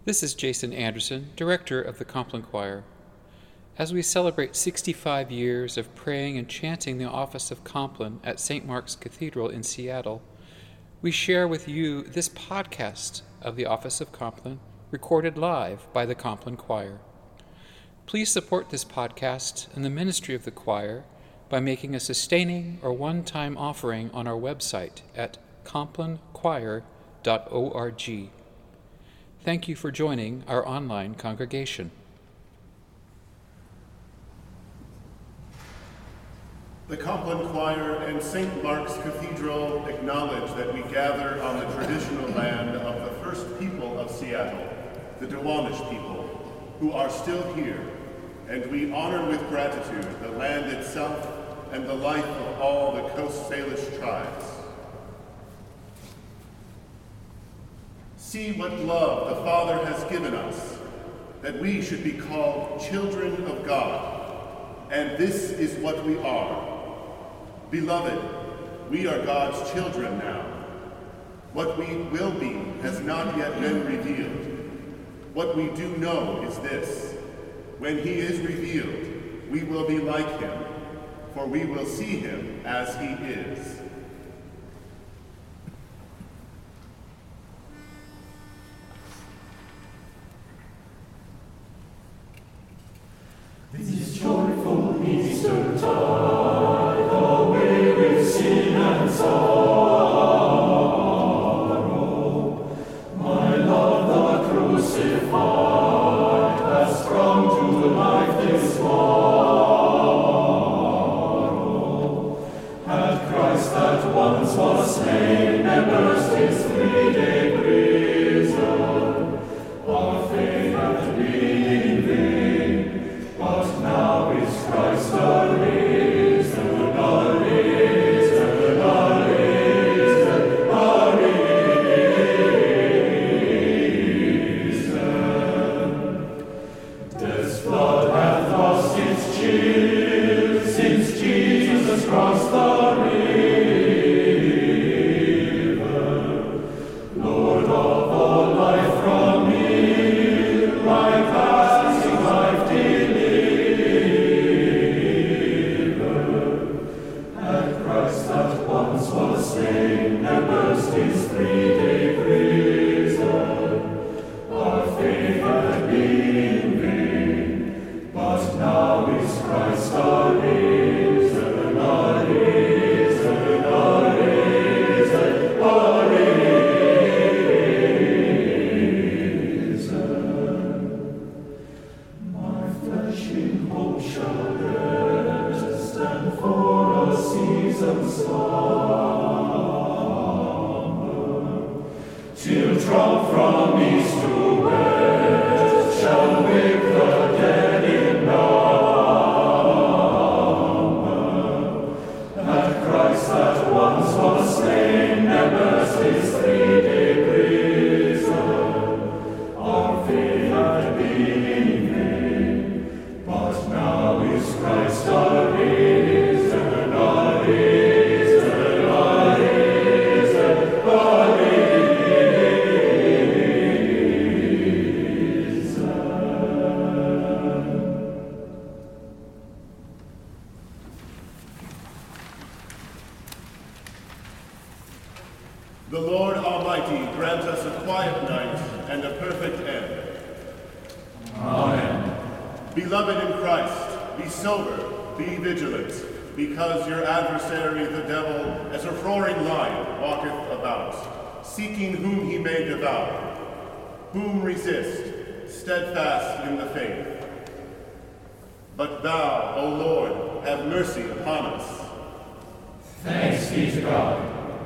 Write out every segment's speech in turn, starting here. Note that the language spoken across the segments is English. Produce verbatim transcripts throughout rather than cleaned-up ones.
This is Jason Anderson, Director of the Compline Choir. As we celebrate sixty-five years of praying and chanting the office of Compline at Saint Mark's Cathedral in Seattle, we share with you this podcast of the office of Compline, recorded live by the Compline Choir. Please support this podcast and the ministry of the choir by making a sustaining or one-time offering on our website at compline choir dot org. Thank you for joining our online congregation. The Compline Choir and Saint Mark's Cathedral acknowledge that we gather on the traditional land of the first people of Seattle, the Duwamish people, who are still here, and we honor with gratitude the land itself and the life of all the Coast Salish tribes. See what love the Father has given us, that we should be called children of God, and this is what we are. Beloved, we are God's children now. What we will be has not yet been revealed. What we do know is this: when he is revealed, we will be like him, for we will see him as he is. This joyful Easter tide, away with sin and sorrow, my love the crucified has sprung to life this morrow. Had Christ that once was slain and burst his three-day prison, our faith had been in vain. But now is Christ arisen, arisen, arisen, arisen. Death's flood hath lost its chill since Jesus crossed the river. Lord of all life from me, my passing life deliver. Was slain and burst his three-day prison. Our faith had been in vain, but now is Christ arisen, arisen, arisen, arisen. My flesh in hope shall rest, and for a season's till trump from east to west shall wake the dead in number. That Christ that once was slain and burst his three-day prison, our faith had been in vain, but now is Christ arisen, arisen, arisen, arisen. The Lord Almighty grant us a quiet night and a perfect end. Amen. Beloved in Christ, be sober, be vigilant, because your adversary the devil, as a roaring lion, walketh about, seeking whom he may devour. Whom resist, steadfast in the faith. But thou, O Lord, have mercy upon us. Thanks be to God.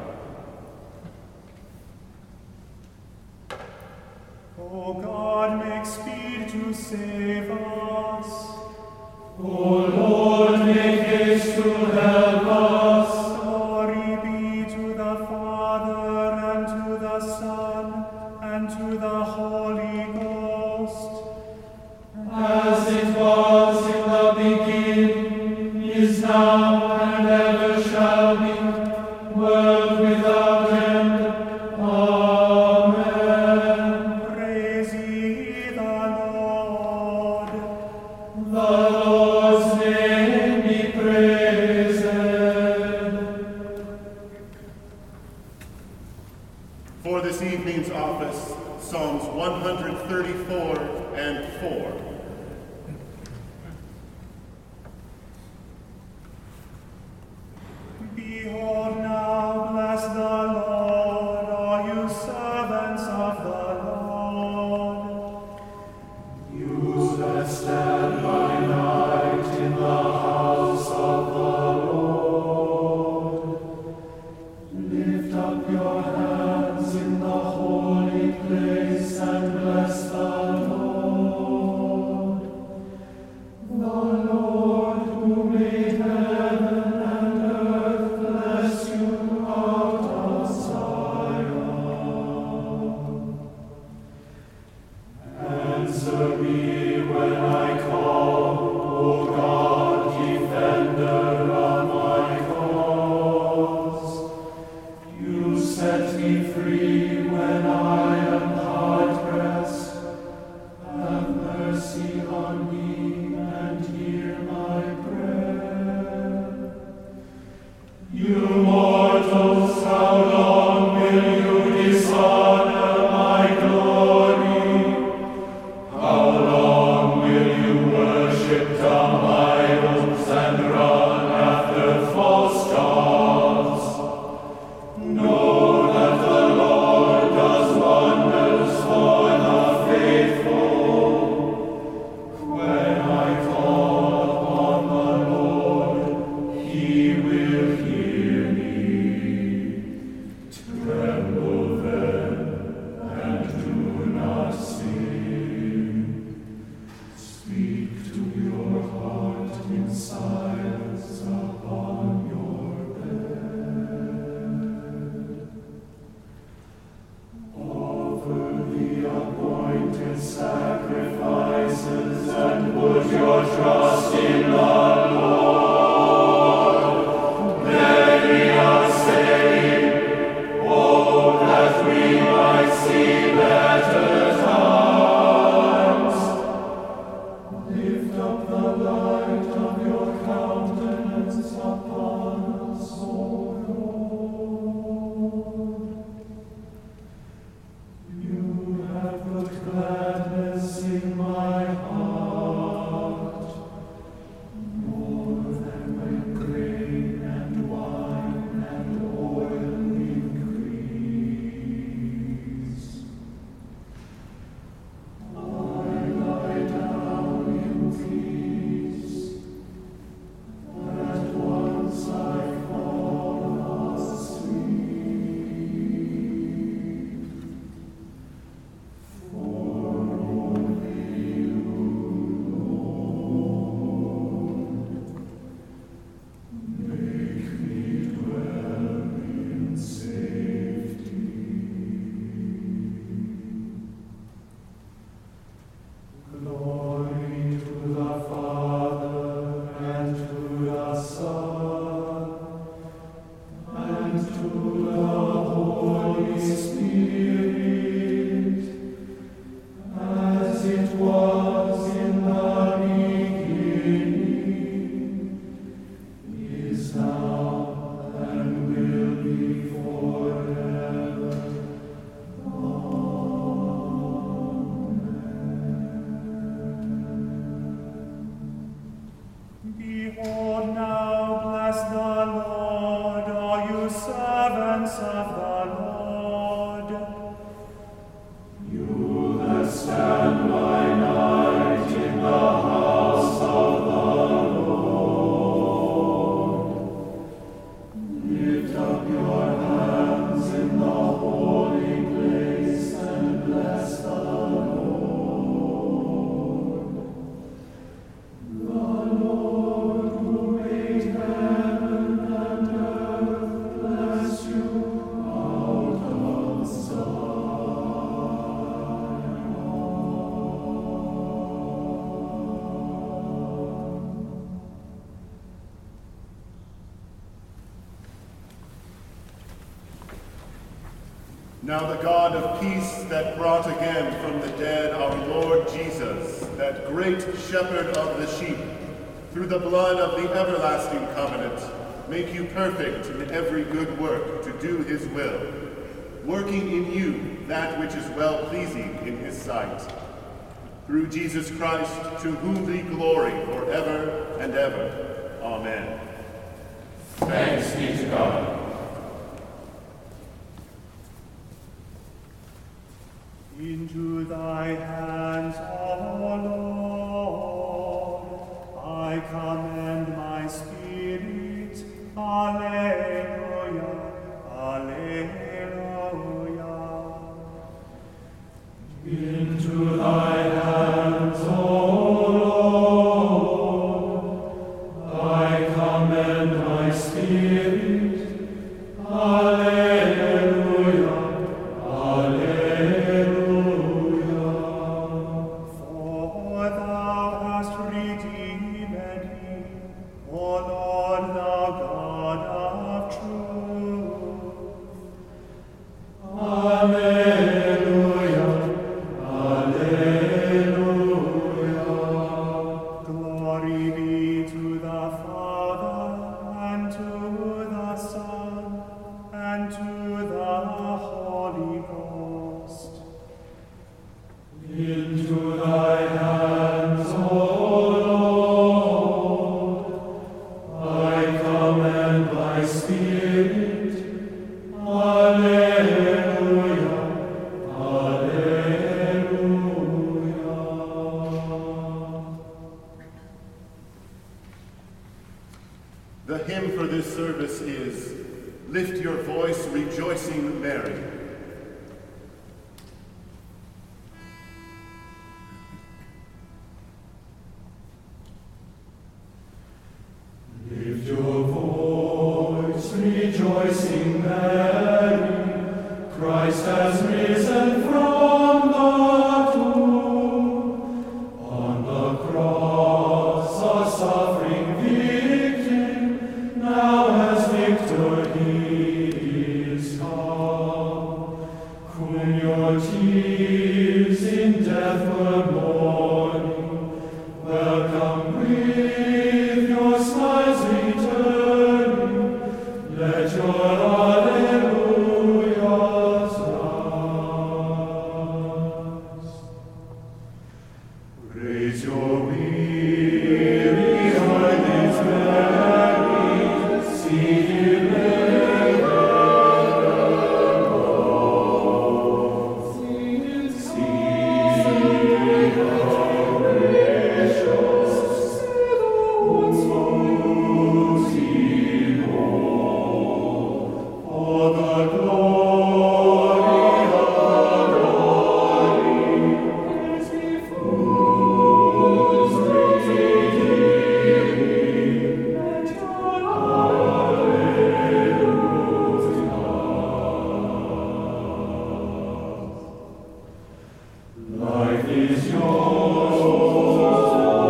O God, make speed to save us. O Lord, make haste to help us. Glory be to the Father, and to the Son, and to the Holy Ghost. As it was in the beginning, is now, and ever shall be, world without end. Amen. Praise ye For this evening's office, Psalms one thirty-four and four. Behold now, bless the Lord, all you servants of the Lord. You that stand by night in the house of the Lord, lift up your hands in the holy place and bless the Lord. The Lord who made heaven and earth bless you out of Zion. Answer me when I call, O God, defender of my cause. You set me free when I am hard pressed. Have mercy on me and hear my prayer. You mortals, how long will you dishonor my glory? How long will you worship dumb idols and run after false gods? Know that the Lord does wonders for the faithful. When I call upon the Lord, he will hear me. Tremble then, and do not sin. Speak to your heart in silence upon your bed. Offer the appointed sacrifices and put your trust in the Lord. Many are saying, oh, that we might see better times. Lift up the light of your countenance upon us, O Lord. You have put gladness in my heart, more than when grain and wine and oil increase. I lie down in peace, at once I fall asleep. For only you, Lord, make me dwell in safety. Glory to the Father, and to the Son, and to the Holy Spirit, as it was in the beginning, is now, and will be forever. Behold now, bless the Lord, all you servants of the Lord. You that stand by night in the house of the Lord, lift up your hands in the holy place and bless the Lord. The Lord who made heaven and earth bless you out of Now the God of peace that brought again from the dead our Lord Jesus, that great shepherd of the sheep, through the blood of the everlasting covenant, make you perfect in every good work to do his will, working in you that which is well-pleasing in his sight. Through Jesus Christ, to whom be glory forever and ever. Amen. Thanks be to God. Into thy hands, O Lord, I commend my spirit. Alleluia, alleluia. Into thy hands, O Lord, I commend my spirit. Alleluia, alleluia. For thou hast redeemed me, O Lord, thou God of truth. Alleluia, alleluia. Glory be to the Father, and to the Son, and to the Holy Ghost. Into thy hands, O Lord, I commend my spirit. Alleluia, alleluia. The hymn for this service is Lift Your Voice, Rejoicing Mary. Lift your voice, rejoicing Mary, Christ has risen from the tomb. On the cross, a suffering victim, now as victor he is come. Whom your tears in death were mourning, welcome with your smiles returning. Let your alleluias rise. Raise your weary eyelids, Mary, see him life is yours.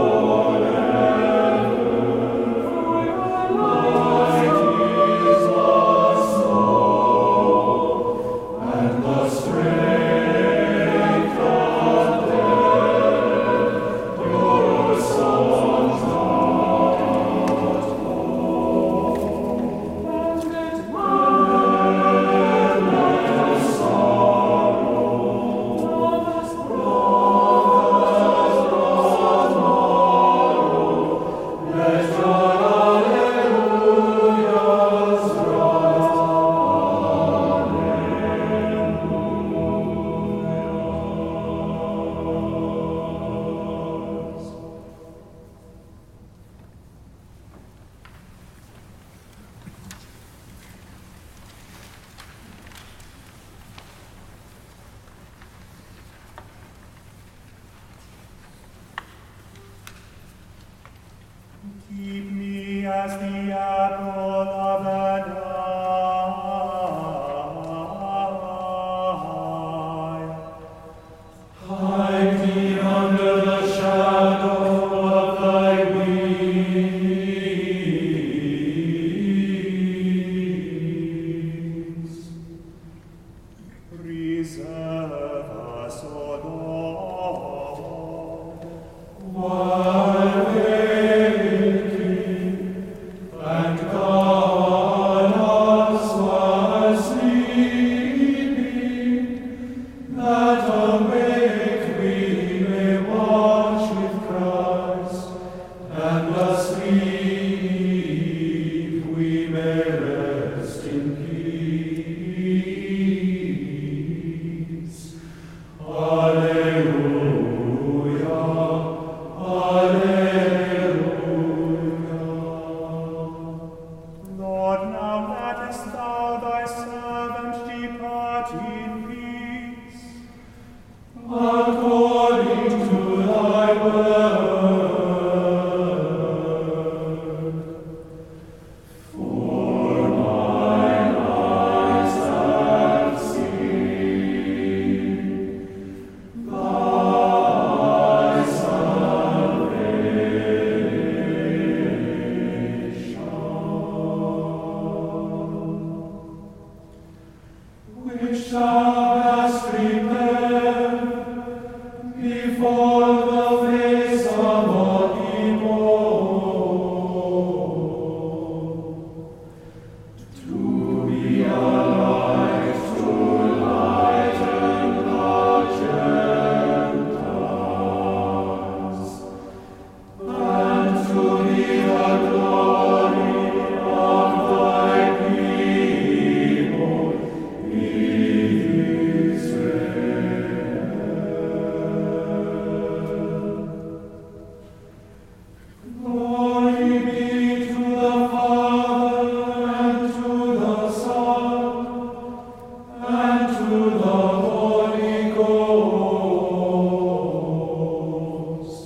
Keep me as the apple of thine eye. Hide me under the shadow of thy wings. Preserve us, O Lord. While waking, and guard us while sleeping. according to thy word. For mine eyes have seen thy salvation, which thou hast prepared before the face of all people, to be a light to lighten the Gentiles, and to be the glory of thy people, Glory be to the Father, and to the Son, and to the Holy Ghost,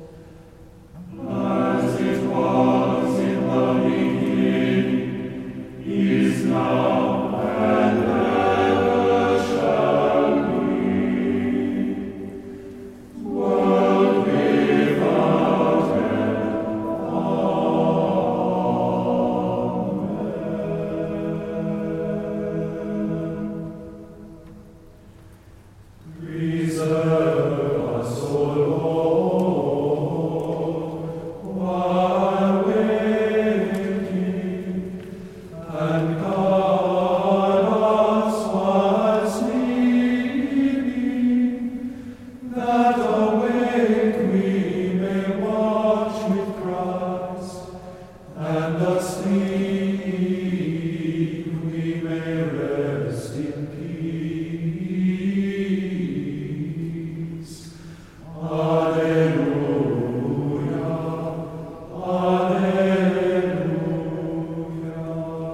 as it was in the beginning, is now, and ever shall be, world without end. Preserve us, O Lord, while waiting, and guard us while sleeping, that awake we may watch with Christ, and asleep we may rest in peace. Alleluia, alleluia.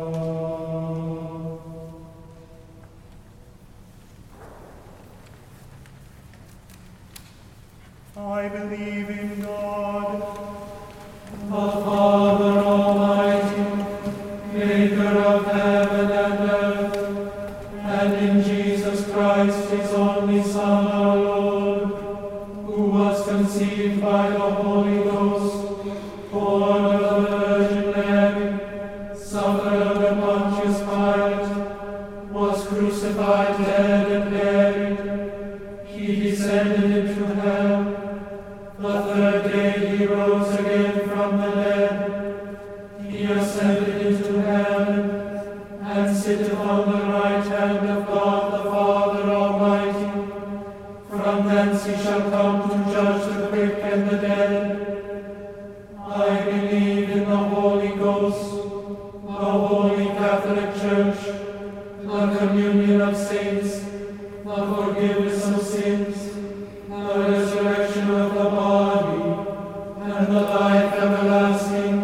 I believe in God, The Father Almighty, maker of heaven and earth, and in Jesus Christ, his only Son, our Lord, who was conceived by the Holy Ghost, born of the Virgin Mary, suffered under Pontius Pilate, was crucified, dead, and buried. He descended into hell. The third day he rose again from the dead. He ascended into heaven, and sitteth on the right hand of God the Father Almighty. From thence he shall come to judge the quick and the dead. I believe in the Holy Ghost, the Holy Catholic Church, the communion of saints, the forgiveness of sins, the resurrection of the body, and the life everlasting.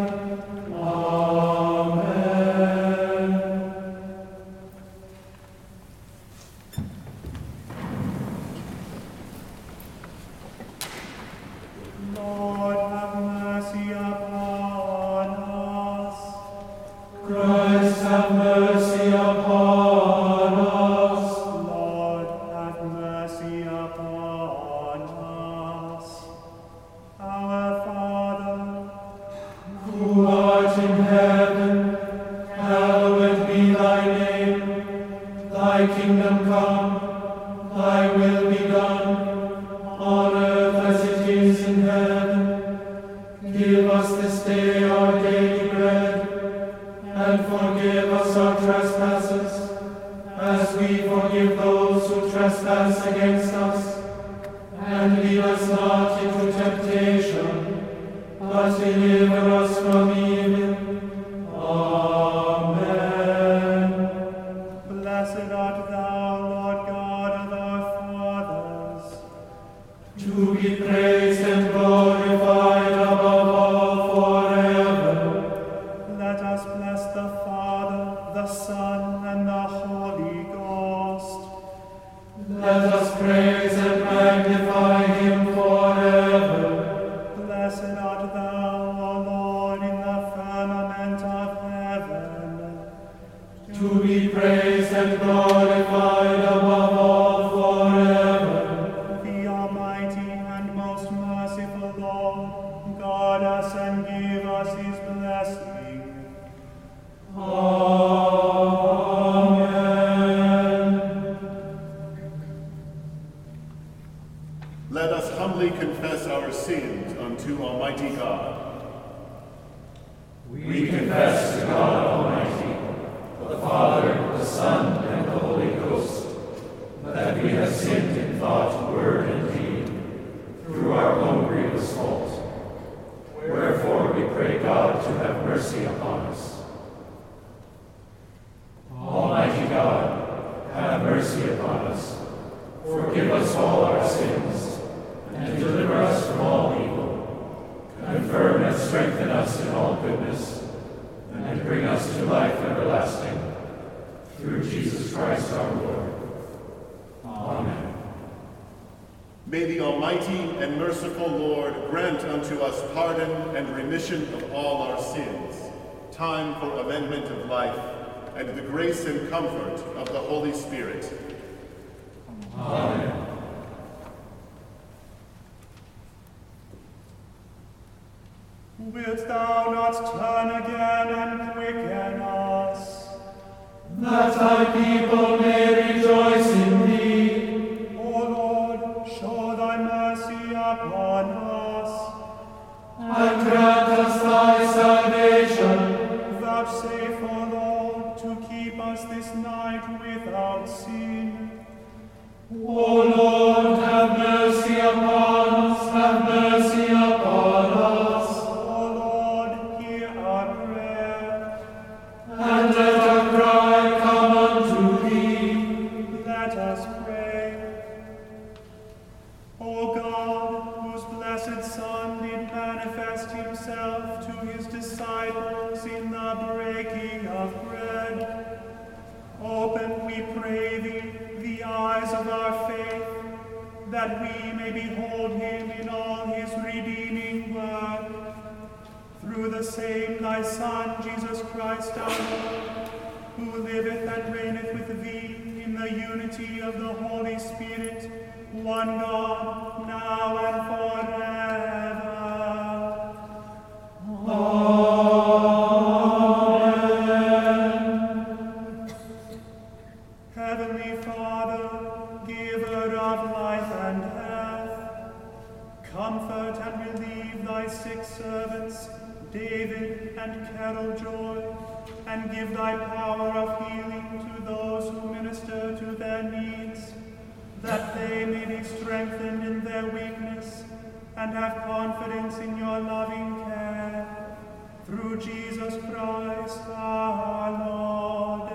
Amen. Lord, have mercy upon us. Christ, have mercy upon us. Lord, have mercy upon us. Our Father, Who art in heaven, hallowed be thy name. Thy kingdom come, thy will be done, on earth as it is in heaven. Give us this day our daily bread, and forgive us our trespasses, as we forgive those who trespass against us. And lead us not into temptation, but deliver us from evil. Amen. blessed art thou, Lord God of our fathers. To be praised and glorified above all forever. Let us bless the Father, the Son, and the Holy Ghost. Let us praise and magnify humbly confess our sins unto Almighty God. We confess to God Almighty, the Father, the Son, and the Holy Ghost, that we have sinned in thought, word, and deed, through our own grievous fault. Wherefore we pray God to have mercy upon us. Almighty God, have mercy upon us. Forgive us all our sins, and deliver us from all evil. Confirm and strengthen us in all goodness, and bring us to life everlasting. Through Jesus Christ our Lord. Amen. May the Almighty and merciful Lord grant unto us pardon and remission of all our sins, time for amendment of life, and the grace and comfort of the Holy Spirit. Amen. Wilt thou not turn again and quicken us, that thy people may rejoice in thee? O Lord, show thy mercy upon us, And grant us thy salvation. vouchsafe, O Lord, to keep us this night without sin. O Lord, have mercy upon us, have mercy upon us. O Lord, hear our prayer. And let our cry come unto thee. Let us pray. O God, whose blessed Son did manifest himself to his disciples in the breaking of bread, open, we pray thee, the eyes of our faith, that we may behold him in all his redeeming work. Through the same thy Son, Jesus Christ our Lord, who liveth and reigneth with thee in the unity of the Holy Spirit, one God, now and forever. Amen. Heavenly Father, giver of life and health, comfort and relieve thy sick servants, David and Carol Joy, and give thy power of healing to those who minister to their needs, that they may be strengthened in their weakness and have confidence in your loving care. Through Jesus Christ our Lord.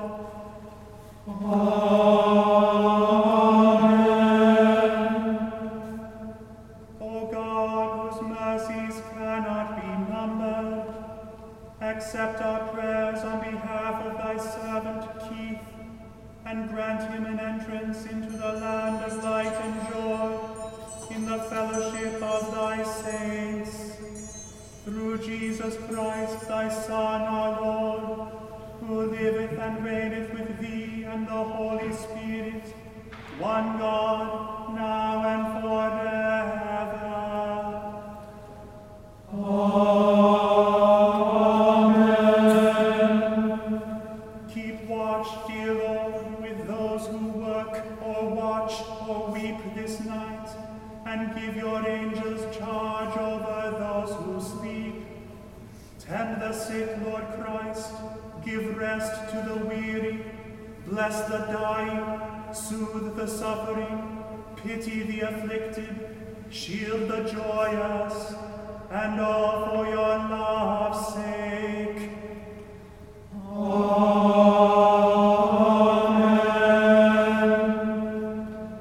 Amen. O God, whose mercies cannot be numbered, accept our prayers on behalf of thy servant Keith, and grant him an entrance into the land of light and joy, in the fellowship of thy saints. Through Jesus Christ, thy Son, our Lord, who liveth and reigneth with thee and the Holy Spirit, one God, now and forever. Amen. Keep watch, dear Lord, with those who work or watch or weep this night, and give your angels charge over those who sleep. Tend the sick, Lord Christ, give rest to the weary, bless the dying, soothe the suffering, pity the afflicted, shield the joyous, and all for your love's sake. Amen.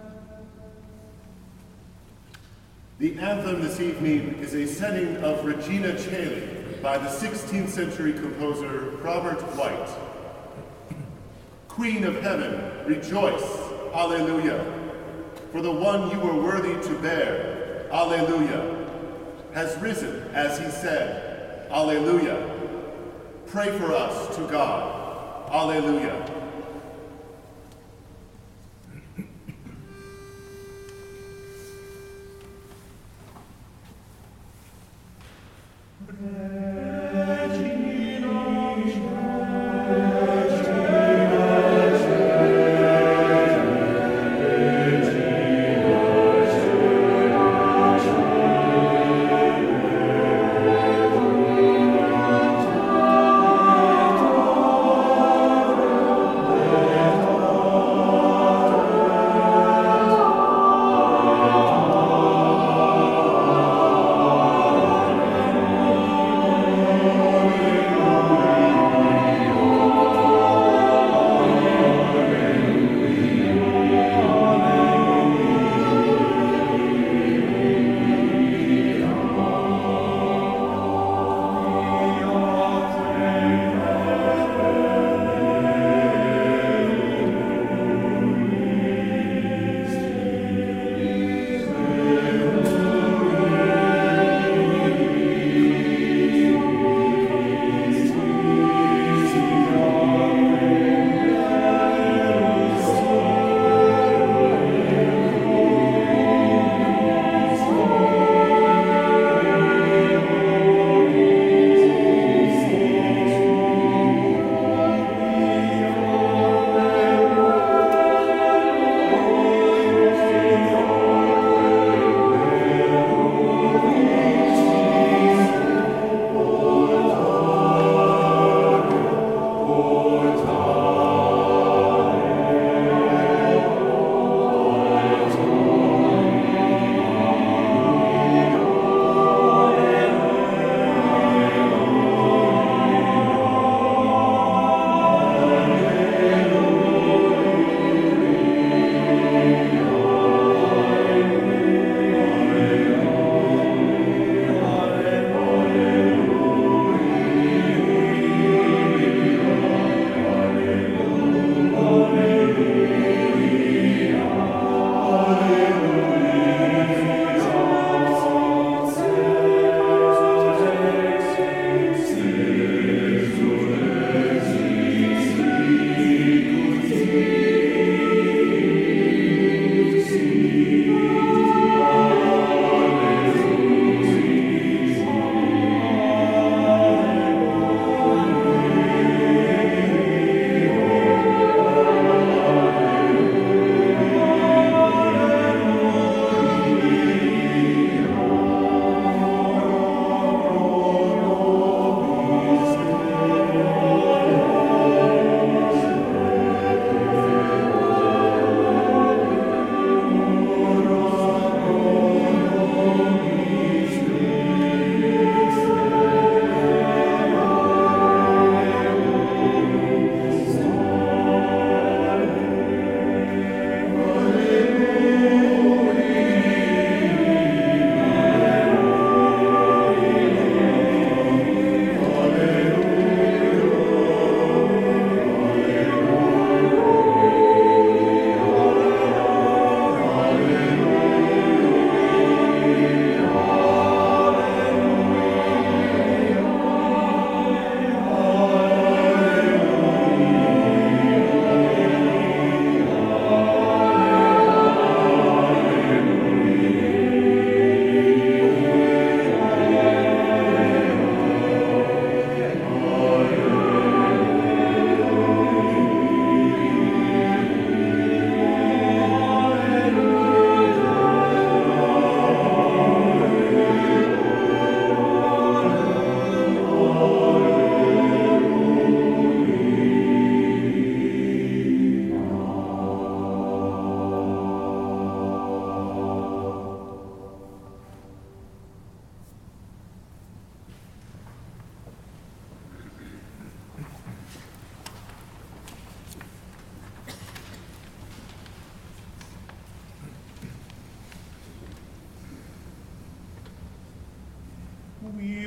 The anthem this evening is a setting of Regina Caeli by the sixteenth century composer Robert White. Queen of heaven, rejoice, Alleluia, for the one you were worthy to bear, Alleluia, has risen as he said, Alleluia. Pray for us to God, Alleluia. Regina,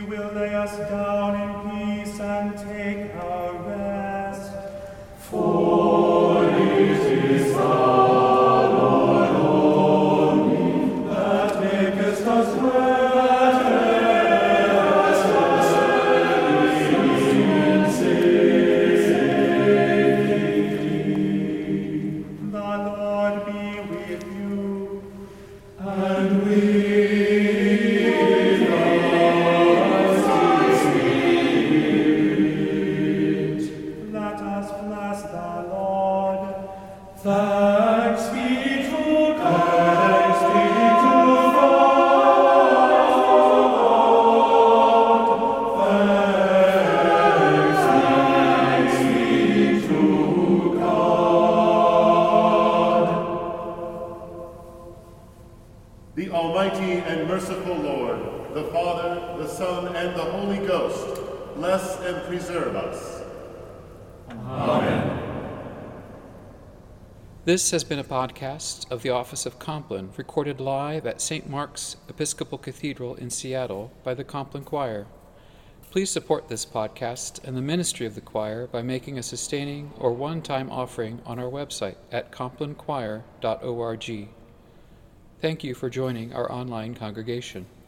will lay us down in peace and take our rest. For it is thou, Lord, only, that makest us glad and in safety. The Lord be with you, and with Thanks be to God, thanks be to God, thanks, thanks be to God. The Almighty and merciful Lord, the Father, the Son, and the Holy Ghost, bless and preserve us. Amen. This has been a podcast of the Office of Compline, recorded live at Saint Mark's Episcopal Cathedral in Seattle by the Compline Choir. Please support this podcast and the ministry of the choir by making a sustaining or one-time offering on our website at compline choir dot org. Thank you for joining our online congregation.